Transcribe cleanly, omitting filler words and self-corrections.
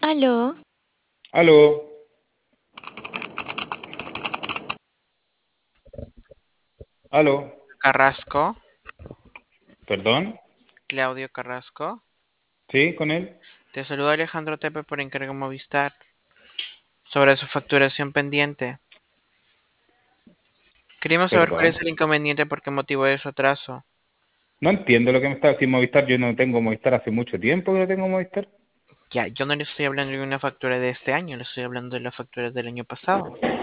Aló, Aló, aló, Carrasco, perdón, Claudio Carrasco. ¿sí? ¿Con él? Te saluda Alejandro Tepe por encargo Movistar sobre su facturación pendiente. Queríamos saber cuál Perdón. es el inconveniente por qué motivo de su atraso. No entiendo lo que me está diciendo Movistar. Yo no tengo Movistar hace mucho tiempo que no tengo Movistar. Ya, yo no le estoy hablando de una factura de este año, le estoy hablando de la factura del año pasado.